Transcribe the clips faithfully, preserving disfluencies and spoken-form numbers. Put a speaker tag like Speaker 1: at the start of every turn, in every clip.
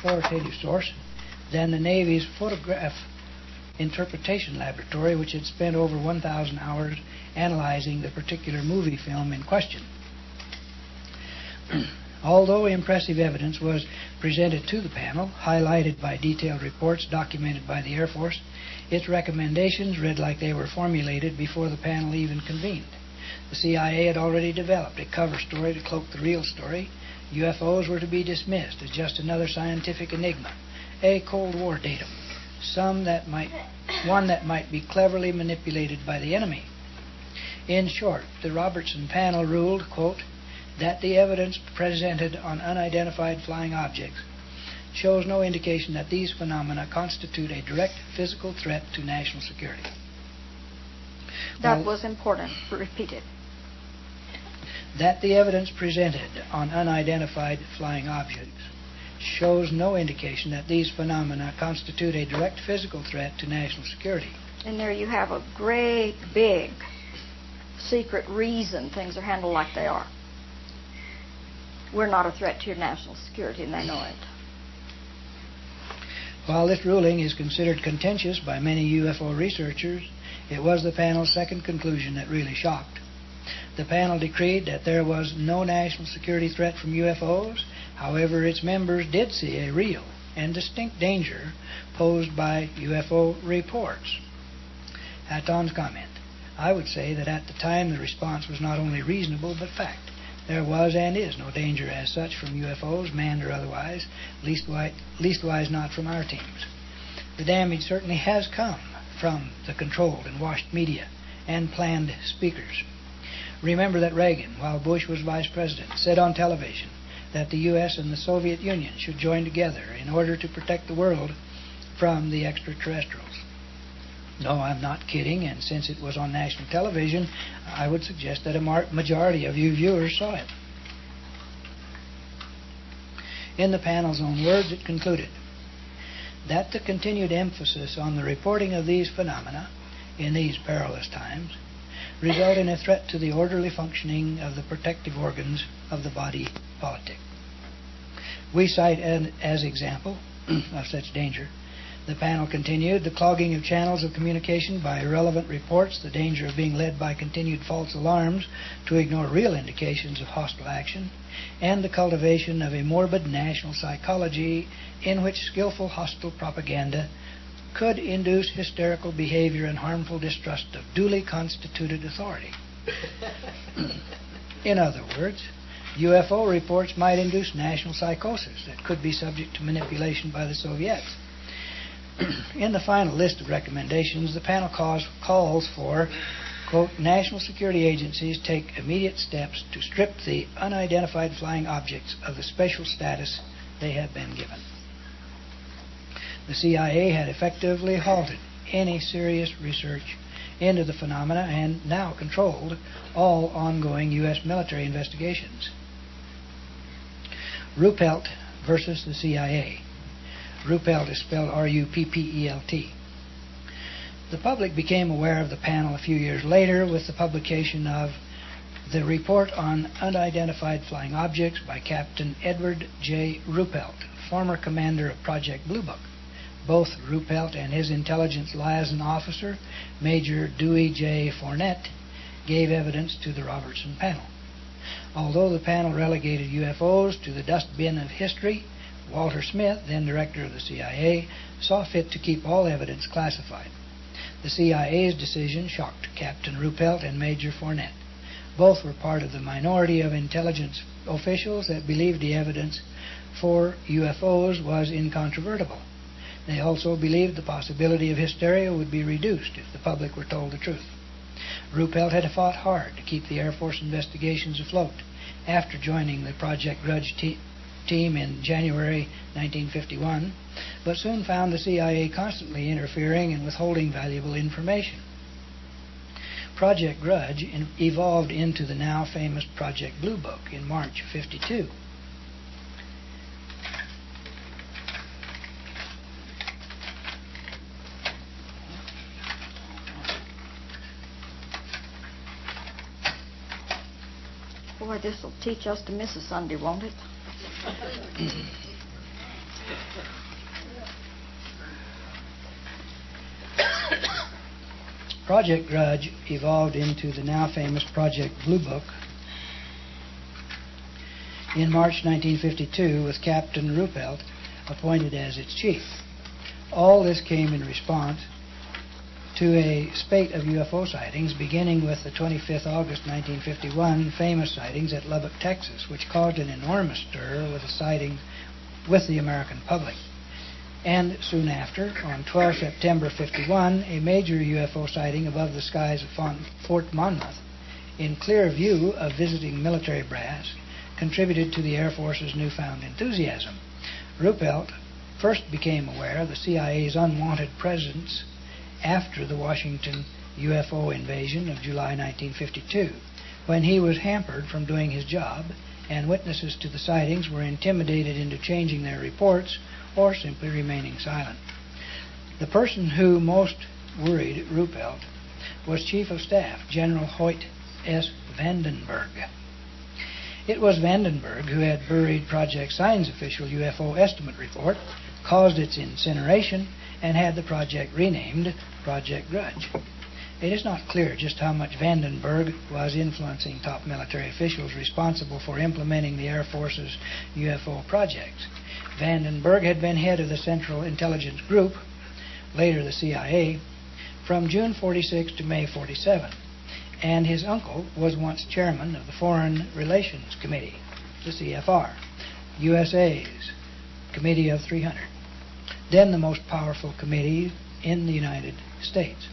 Speaker 1: authoritative source than the Navy's Photograph Interpretation Laboratory, which had spent over one thousand hours analyzing the particular movie film in question. Although impressive evidence was presented to the panel, highlighted by detailed reports documented by the Air Force, its recommendations read like they were formulated before the panel even convened. The C I A had already developed a cover story to cloak the real story. U F Os were to be dismissed as just another scientific enigma, a Cold War datum, some that might, one that might be cleverly manipulated by the enemy. In short, the Robertson panel ruled, quote, that the evidence presented on unidentified flying objects shows no indication that these phenomena constitute a direct physical threat to national security.
Speaker 2: That
Speaker 1: Well,
Speaker 2: was important. Repeat it.
Speaker 1: That the evidence presented on unidentified flying objects shows no indication that these phenomena constitute a direct physical threat to national security.
Speaker 2: And there you have a great, big, secret reason things are handled like they are. We're not a threat to your national security, and they know it.
Speaker 1: While this ruling is considered contentious by many U F O researchers, it was the panel's second conclusion that really shocked. The panel decreed that there was no national security threat from U F Os. However, its members did see a real and distinct danger posed by U F O reports. Hatton's comment: I would say that at the time the response was not only reasonable but fact. There was and is no danger as such from U F Os, manned or otherwise, leastwise, leastwise not from our teams. The damage certainly has come from the controlled and washed media and planned speakers. Remember that Reagan, while Bush was vice president, said on television that the U S and the Soviet Union should join together in order to protect the world from the extraterrestrials. No, I'm not kidding, and since it was on national television, I would suggest that a majority of you viewers saw it. In the panel's own words, it concluded that the continued emphasis on the reporting of these phenomena in these perilous times result in a threat to the orderly functioning of the protective organs of the body politic. We cite an, as example of such danger. The panel continued, the clogging of channels of communication by irrelevant reports, the danger of being led by continued false alarms to ignore real indications of hostile action, and the cultivation of a morbid national psychology in which skillful hostile propaganda could induce hysterical behavior and harmful distrust of duly constituted authority. In other words, U F O reports might induce national psychosis that could be subject to manipulation by the Soviets. In the final list of recommendations, the panel calls, calls for, quote, national security agencies take immediate steps to strip the unidentified flying objects of the special status they have been given. The C I A had effectively halted any serious research into the phenomena and now controlled all ongoing U S military investigations. Ruppelt versus the C I A. Ruppelt is spelled R U P P E L T. The public became aware of the panel a few years later with the publication of the report on unidentified flying objects by Captain Edward J. Ruppelt, former commander of Project Blue Book. Both Ruppelt and his intelligence liaison officer, Major Dewey J. Fournette, gave evidence to the Robertson panel. Although the panel relegated U F Os to the dustbin of history, Walter Smith, then director of the C I A, saw fit to keep all evidence classified. The C I A's decision shocked Captain Ruppelt and Major Fournette. Both were part of the minority of intelligence officials that believed the evidence for U F Os was incontrovertible. They also believed the possibility of hysteria would be reduced if the public were told the truth. Ruppelt had fought hard to keep the Air Force investigations afloat after joining the Project Grudge te- team in January nineteen fifty-one, but soon found the C I A constantly interfering and withholding valuable information. Project Grudge in- evolved into the now famous Project Blue Book in March of fifty-two.
Speaker 2: Boy, this will teach us to miss a Sunday, won't it?
Speaker 1: Project Grudge evolved into the now famous Project Blue Book in March nineteen fifty-two, with Captain Ruppelt appointed as its chief. All this came in response to a spate of U F O sightings, beginning with the twenty-fifth of August nineteen fifty-one famous sightings at Lubbock, Texas, which caused an enormous stir with a sighting with the American public. And soon after, on the twelfth of September fifty-one, a major U F O sighting above the skies of Fort Monmouth, in clear view of visiting military brass, contributed to the Air Force's newfound enthusiasm. Ruppelt first became aware of the C I A's unwanted presence after the Washington U F O invasion of July nineteen fifty-two, when he was hampered from doing his job, and witnesses to the sightings were intimidated into changing their reports or simply remaining silent. The person who most worried Ruppelt was Chief of Staff General Hoyt S. Vandenberg. It was Vandenberg who had buried Project Sign's official U F O estimate report, caused its incineration, and had the project renamed Project Grudge. It is not clear just how much Vandenberg was influencing top military officials responsible for implementing the Air Force's U F O projects. Vandenberg had been head of the Central Intelligence Group, later the C I A, from June forty-six to May forty-seven, and his uncle was once chairman of the Foreign Relations Committee, the C F R, U S A's Committee of three hundred, then the most powerful committee in the United States.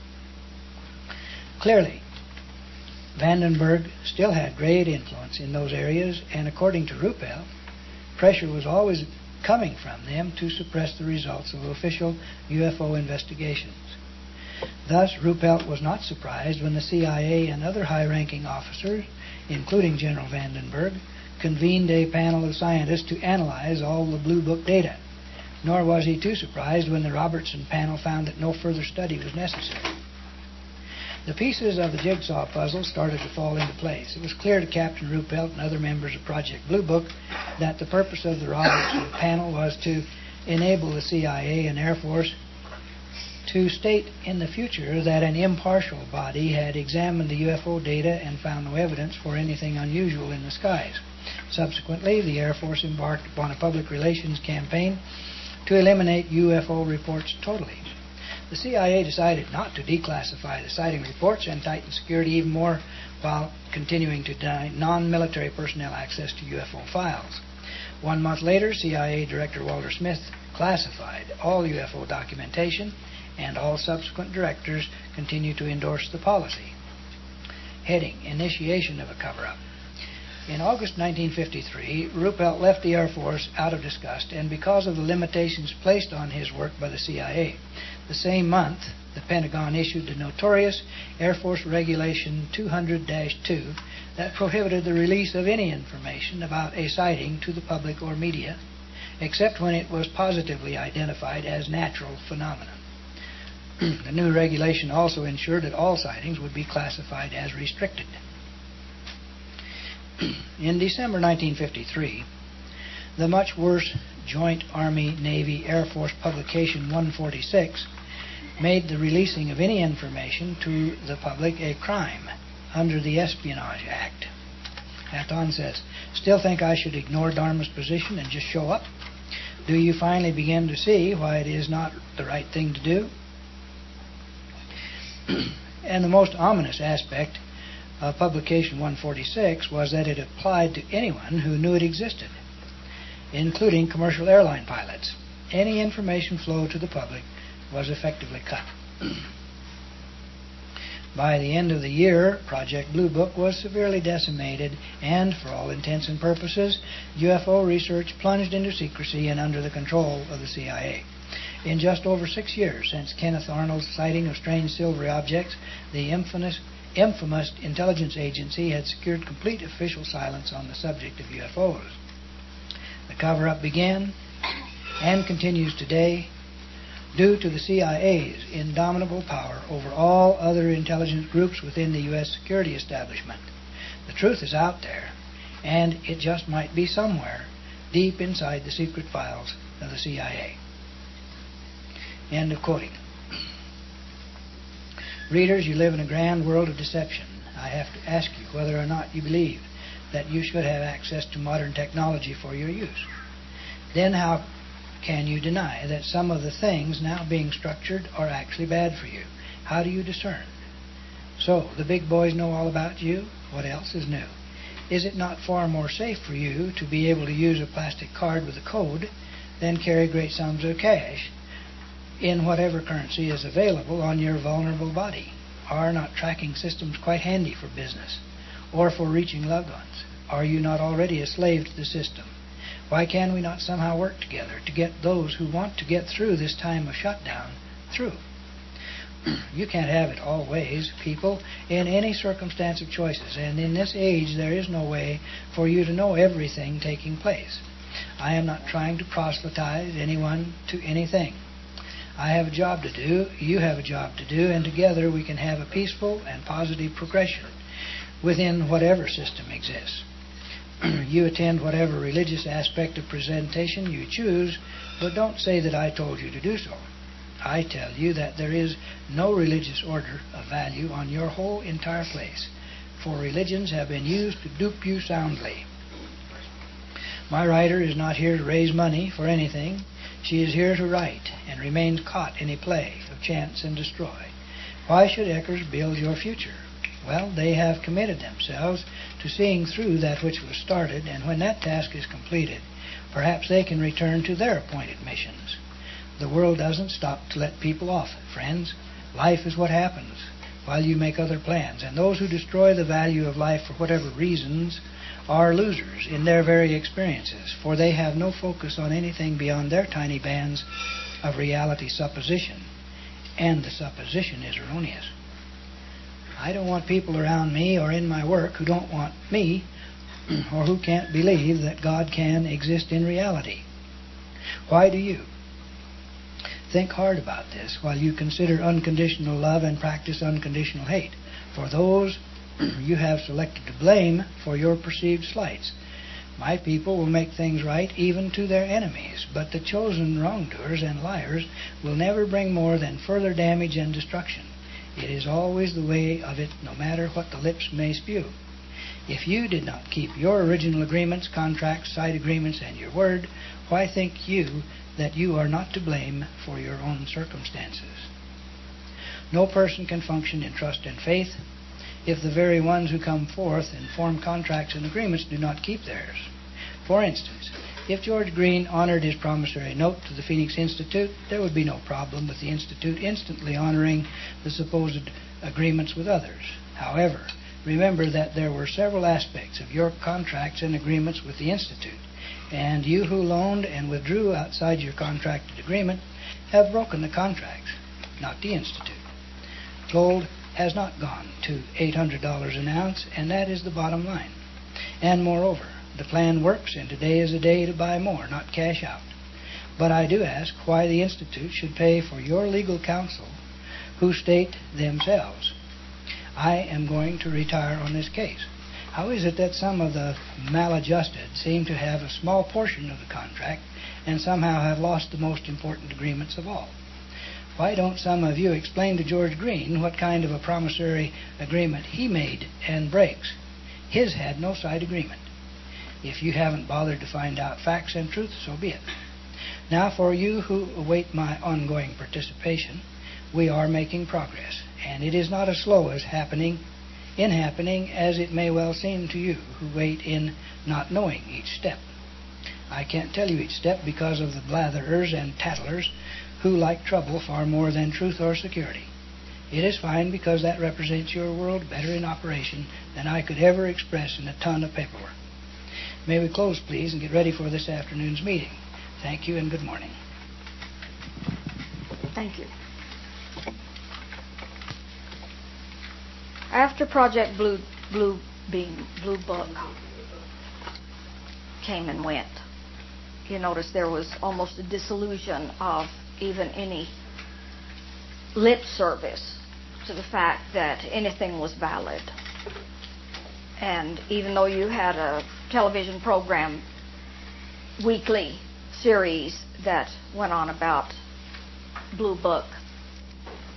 Speaker 1: Clearly, Vandenberg still had great influence in those areas, and according to Ruppelt, pressure was always coming from them to suppress the results of official U F O investigations. Thus, Ruppelt was not surprised when the C I A and other high-ranking officers, including General Vandenberg, convened a panel of scientists to analyze all the Blue Book data. Nor was he too surprised when the Robertson panel found that no further study was necessary. The pieces of the jigsaw puzzle started to fall into place. It was clear to Captain Ruppelt and other members of Project Blue Book that the purpose of the Robertson panel was to enable the C I A and Air Force to state in the future that an impartial body had examined the U F O data and found no evidence for anything unusual in the skies. Subsequently, the Air Force embarked upon a public relations campaign to eliminate U F O reports totally. The C I A decided not to declassify the sighting reports and tighten security even more while continuing to deny non-military personnel access to U F O files. One month later, C I A Director Walter Smith classified all U F O documentation, and all subsequent directors continued to endorse the policy. Heading: Initiation of a cover-up. In August nineteen fifty-three, Ruppelt left the Air Force out of disgust and because of the limitations placed on his work by the C I A. The same month, the Pentagon issued the notorious Air Force Regulation two hundred dash two that prohibited the release of any information about a sighting to the public or media, except when it was positively identified as natural phenomenon. The new regulation also ensured that all sightings would be classified as restricted. In December nineteen fifty-three, the much worse Joint Army-Navy-Air Force Publication one forty-six made the releasing of any information to the public a crime under the Espionage Act. Hatton says, "Still think I should ignore Dharma's position and just show up? Do you finally begin to see why it is not the right thing to do?" And the most ominous aspect of Publication one forty-six was that it applied to anyone who knew it existed, including commercial airline pilots. Any information flow to the public was effectively cut. By the end of the year, Project Blue Book was severely decimated, and for all intents and purposes, U F O research plunged into secrecy and under the control of the C I A. In just over six years since Kenneth Arnold's sighting of strange silvery objects, the infamous, infamous intelligence agency had secured complete official silence on the subject of U F Os. The cover-up began and continues today due to the C I A's indomitable power over all other intelligence groups within the U S security establishment. The truth is out there, and it just might be somewhere deep inside the secret files of the C I A. End of quoting. Readers, you live in a grand world of deception. I have to ask you whether or not you believe that you should have access to modern technology for your use. Then how can you deny that some of the things now being structured are actually bad for you? How do you discern? So, the big boys know all about you. What else is new? Is it not far more safe for you to be able to use a plastic card with a code than carry great sums of cash in whatever currency is available on your vulnerable body? Are not tracking systems quite handy for business or for reaching loved ones? Are you not already a slave to the system? Why can we not somehow work together to get those who want to get through this time of shutdown through? You can't have it all ways, people, in any circumstance of choices, and in this age there is no way for you to know everything taking place. I am not trying to proselytize anyone to anything. I have a job to do, you have a job to do, and together we can have a peaceful and positive progression within whatever system exists. You attend whatever religious aspect of presentation you choose, but don't say that I told you to do so. I tell you that there is no religious order of value on your whole entire place, for religions have been used to dupe you soundly. My writer is not here to raise money for anything. She is here to write, and remains caught in a play of chance and destroy. Why should Eckers build your future? Well, they have committed themselves to seeing through that which was started, and when that task is completed, perhaps they can return to their appointed missions. The world doesn't stop to let people off, friends. Life is what happens while you make other plans, and those who destroy the value of life for whatever reasons are losers in their very experiences, for they have no focus on anything beyond their tiny bands of reality supposition, and the supposition is erroneous. I don't want people around me or in my work who don't want me or who can't believe that God can exist in reality. Why do you? Think hard about this while you consider unconditional love and practice unconditional hate for those you have selected to blame for your perceived slights. My people will make things right even to their enemies, but the chosen wrongdoers and liars will never bring more than further damage and destruction. It is always the way of it, no matter what the lips may spew. If you did not keep your original agreements, contracts, side agreements, and your word, why think you that you are not to blame for your own circumstances? No person can function in trust and faith if the very ones who come forth and form contracts and agreements do not keep theirs. For instance, if George Green honored his promissory note to the Phoenix Institute, there would be no problem with the Institute instantly honoring the supposed agreements with others. However, remember that there were several aspects of your contracts and agreements with the Institute, and you who loaned and withdrew outside your contracted agreement have broken the contracts, not the Institute. Gold has not gone to eight hundred dollars an ounce, and that is the bottom line. And moreover, the plan works, and today is a day to buy more, not cash out. But I do ask why the Institute should pay for your legal counsel who state themselves, I am going to retire on this case. How is it that some of the maladjusted seem to have a small portion of the contract and somehow have lost the most important agreements of all? Why don't some of you explain to George Green what kind of a promissory agreement he made and breaks? His had no side agreement. If you haven't bothered to find out facts and truth, so be it. Now, for you who await my ongoing participation, we are making progress, and it is not as slow as happening in happening as it may well seem to you who wait in not knowing each step. I can't tell you each step because of the blatherers and tattlers who like trouble far more than truth or security. It is fine because that represents your world better in operation than I could ever express in a ton of paperwork. May we close, please, and get ready for this afternoon's meeting. Thank you and good morning.
Speaker 2: Thank you. After Project Blue, Blue Beam, Blue Book came and went, you notice there was almost a disillusion of even any lip service to the fact that anything was valid. And even though you had a television program, weekly series that went on about Blue Book,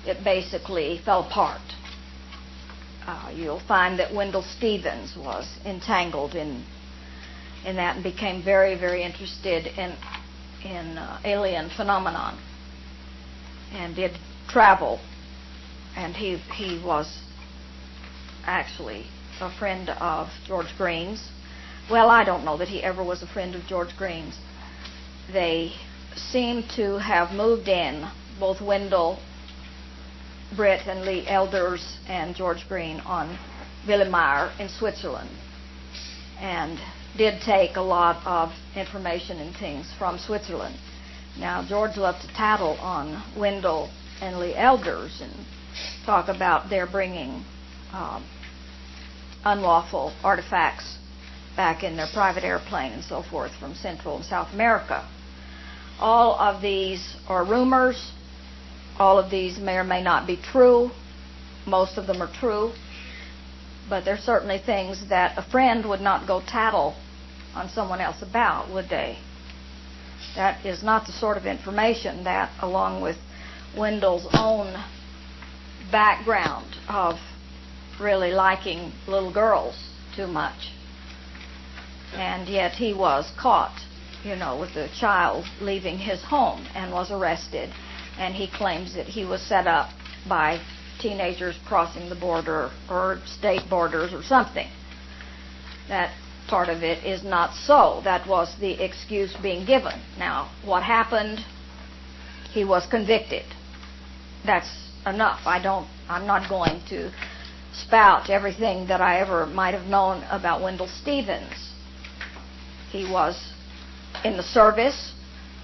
Speaker 2: it basically fell apart. Uh, you'll find that Wendell Stevens was entangled in in that and became very, very interested in in uh, alien phenomenon, and did travel. And he he was actually a friend of George Green's. Well, I don't know that he ever was a friend of George Green's. They seem to have moved in, both Wendell, Britt, and Lee Elders, and George Green, on Willemeyer in Switzerland, and did take a lot of information and things from Switzerland. Now, George loved to tattle on Wendell and Lee Elders and talk about their bringing um, unlawful artifacts back in their private airplane and so forth from Central and South America. All of these are rumors. All of these may or may not be true. Most of them are true. But they're certainly things that a friend would not go tattle on someone else about, would they? That is not the sort of information that, along with Wendell's own background of really liking little girls too much, and yet he was caught, you know, with a child leaving his home and was arrested, and he claims that he was set up by teenagers crossing the border or state borders or something. That part of it is not so. That was the excuse being given. Now, what happened? He was convicted. That's enough. I don't, I'm not going to spout everything that I ever might have known about Wendell Stevens. He was in the service.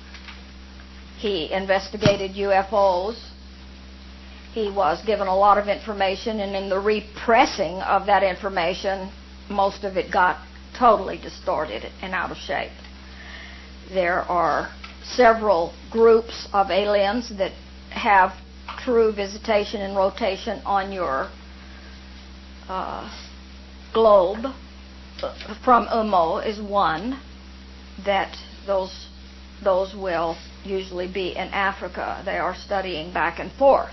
Speaker 2: He investigated U F Os. He was given a lot of information, and in the repressing of that information, most of it got totally distorted and out of shape. There are several groups of aliens that have true visitation and rotation on your uh, globe. From U M O is one, that those those will usually be in Africa. They are studying back and forth.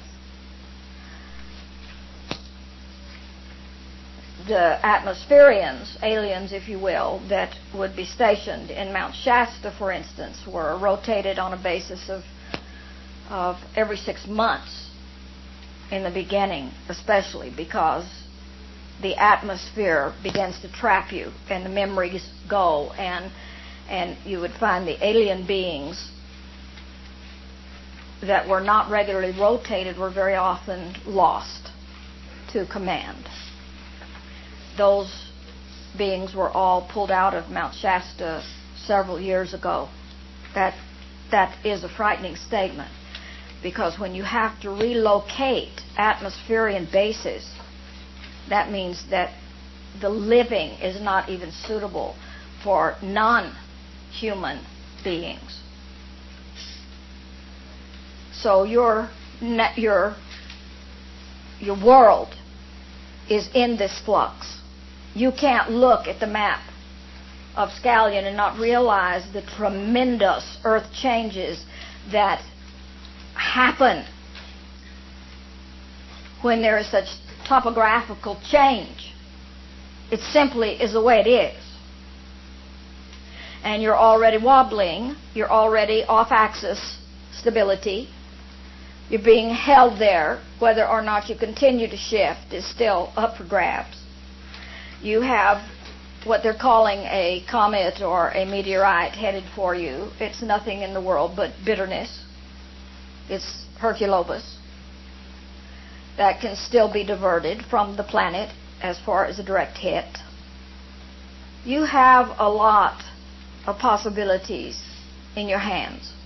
Speaker 2: The atmospherians, aliens if you will, that would be stationed in Mount Shasta, for instance, were rotated on a basis of of every six months in the beginning, especially because the atmosphere begins to trap you and the memories go, and and you would find the alien beings that were not regularly rotated were very often lost to command. Those beings were all pulled out of Mount Shasta several years ago. That that is a frightening statement, because when you have to relocate atmospherian bases, that means that the living is not even suitable for non-human beings. So your your your world is in this flux. You can't look at the map of Scallion and not realize the tremendous earth changes that happen when there is such topographical change. It simply is the way it is. And you're already wobbling. You're already off-axis stability. You're being held there. Whether or not you continue to shift is still up for grabs. You have what they're calling a comet or a meteorite headed for you. It's nothing in the world but bitterness. It's Herculobus. That can still be diverted from the planet as far as a direct hit. You have a lot of possibilities in your hands.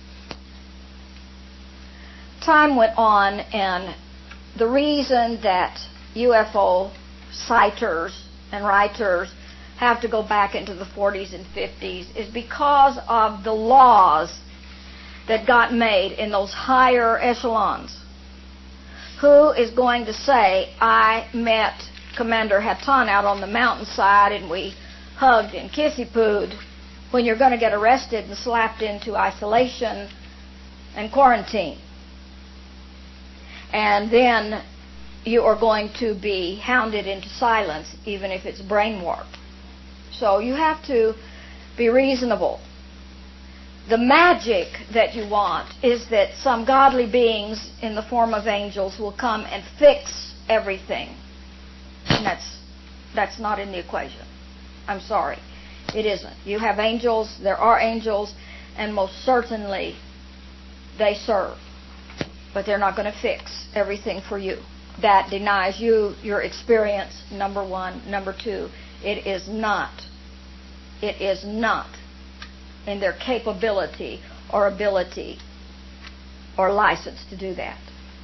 Speaker 2: Time went on, and the reason that U F O citers and writers have to go back into the forties and fifties is because of the laws that got made in those higher echelons. Who is going to say, I met Commander Hatton out on the mountainside and we hugged and kissy-pooed, when you're going to get arrested and slapped into isolation and quarantine? And then you are going to be hounded into silence, even if it's brain warp. So you have to be reasonable. The magic that you want is that some godly beings in the form of angels will come and fix everything. And that's, that's not in the equation. I'm sorry. It isn't. You have angels, there are angels, and most certainly they serve. But they're not going to fix everything for you. That denies you your experience, number one. Number two, it is not, it is not in their capability or ability or license to do that.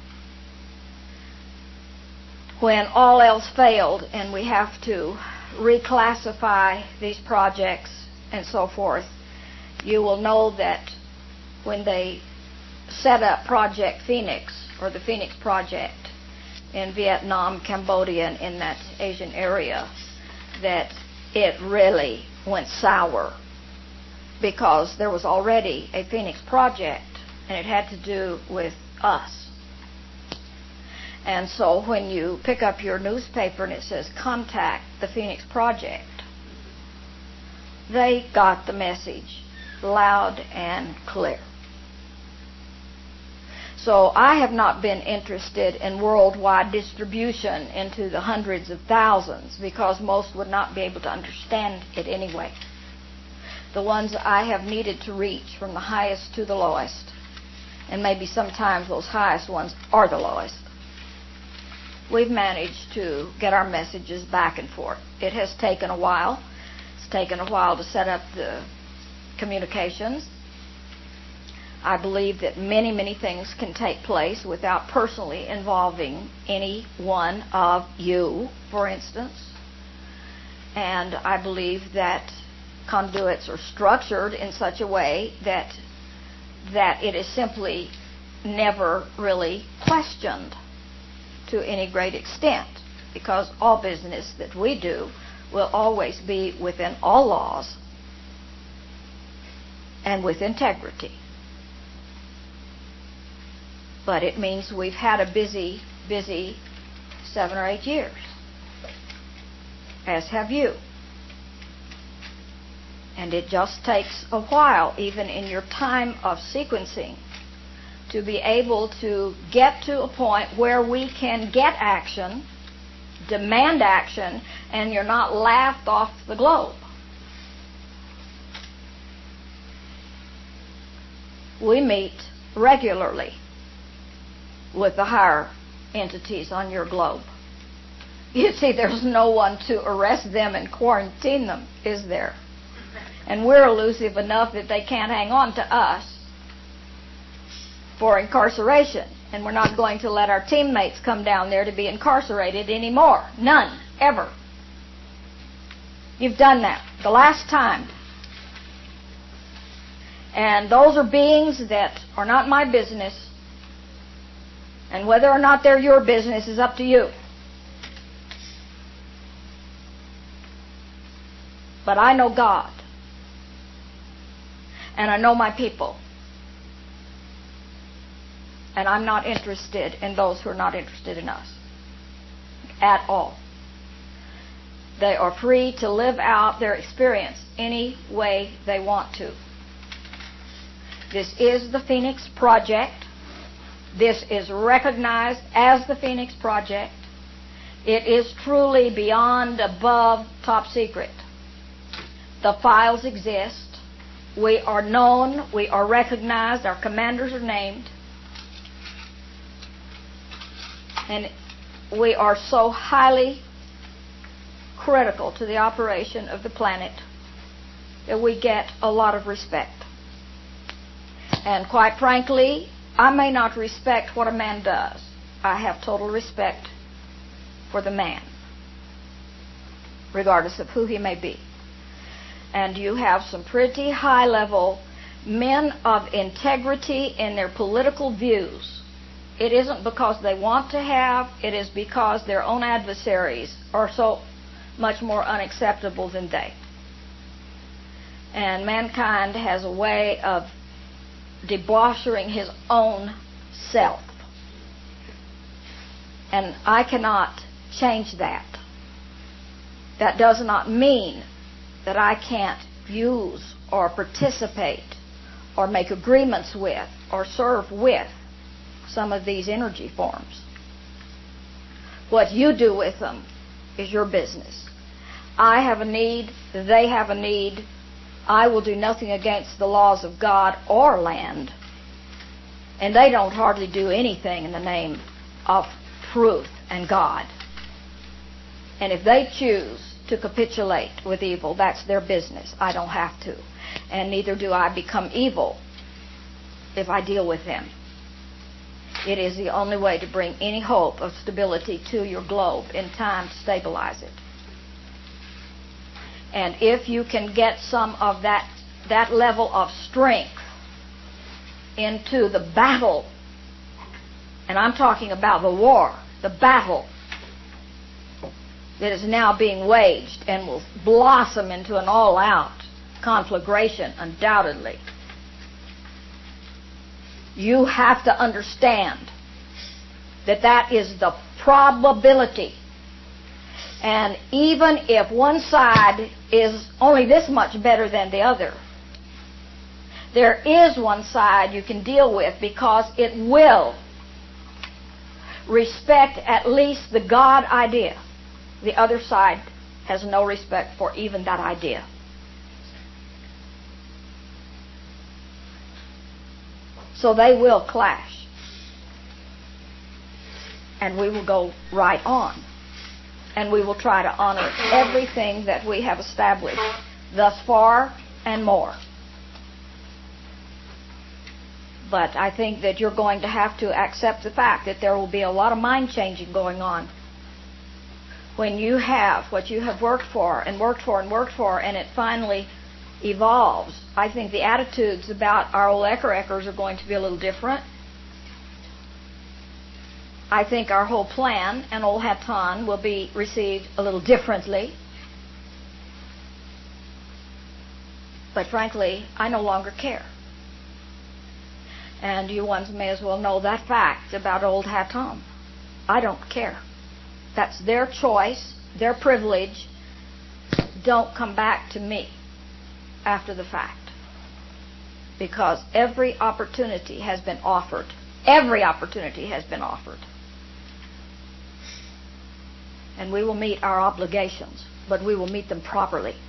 Speaker 2: When all else failed and we have to reclassify these projects and so forth, you will know that when they set up Project Phoenix, or the Phoenix Project in Vietnam, Cambodia, and in that Asian area, that it really went sour, because there was already a Phoenix Project, and it had to do with us. And so when you pick up your newspaper and it says, contact the Phoenix Project, they got the message loud and clear. So I have not been interested in worldwide distribution into the hundreds of thousands, because most would not be able to understand it anyway. The ones I have needed to reach, from the highest to the lowest, and maybe sometimes those highest ones are the lowest, we've managed to get our messages back and forth. It has taken a while. It's taken a while to set up the communications. I believe that many, many things can take place without personally involving any one of you, for instance. And I believe that conduits are structured in such a way that that it is simply never really questioned to any great extent, because all business that we do will always be within all laws and with integrity. But it means we've had a busy, busy seven or eight years, as have you. And it just takes a while, even in your time of sequencing, to be able to get to a point where we can get action, demand action, and you're not laughed off the globe. We meet regularly with the higher entities on your globe. You see, there's no one to arrest them and quarantine them, is there? And we're elusive enough that they can't hang on to us for incarceration. And we're not going to let our teammates come down there to be incarcerated anymore. None. Ever. You've done that the last time. And those are beings that are not my business. And whether or not they're your business is up to you. But I know God. And I know my people. And I'm not interested in those who are not interested in us. At all. They are free to live out their experience any way they want to. This is the Phoenix Project. This is recognized as the Phoenix Project. It is truly beyond, above, top secret. The files exist. We are known. We are recognized. Our commanders are named. And we are so highly critical to the operation of the planet that we get a lot of respect. And quite frankly, I may not respect what a man does. I have total respect for the man, regardless of who he may be. And you have some pretty high-level men of integrity in their political views. It isn't because they want to have, it is because their own adversaries are so much more unacceptable than they. And mankind has a way of debauching his own self. And I cannot change that. That does not mean that I can't use or participate or make agreements with or serve with some of these energy forms. What you do with them is your business. I have a need, they have a need. I will do nothing against the laws of God or land. And they don't hardly do anything in the name of truth and God. And if they choose to capitulate with evil, that's their business. I don't have to. And neither do I become evil if I deal with them. It is the only way to bring any hope of stability to your globe in time to stabilize it. And if you can get some of that, that level of strength into the battle, and I'm talking about the war, the battle that is now being waged and will blossom into an all-out conflagration, undoubtedly. You have to understand that that is the probability. And even if one side is only this much better than the other, there is one side you can deal with because it will respect at least the God idea. The other side has no respect for even that idea. So they will clash. And we will go right on. And we will try to honor everything that we have established thus far and more. But I think that you're going to have to accept the fact that there will be a lot of mind changing going on. When you have what you have worked for and worked for and worked for, and it finally evolves, I think the attitudes about our old Ecker-Eckers are going to be a little different. I think our whole plan and old Hatan will be received a little differently. But frankly, I no longer care. And you ones may as well know that fact about old Hatan. I don't care. That's their choice, their privilege. Don't come back to me after the fact. Because every opportunity has been offered. Every opportunity has been offered. And we will meet our obligations, but we will meet them properly.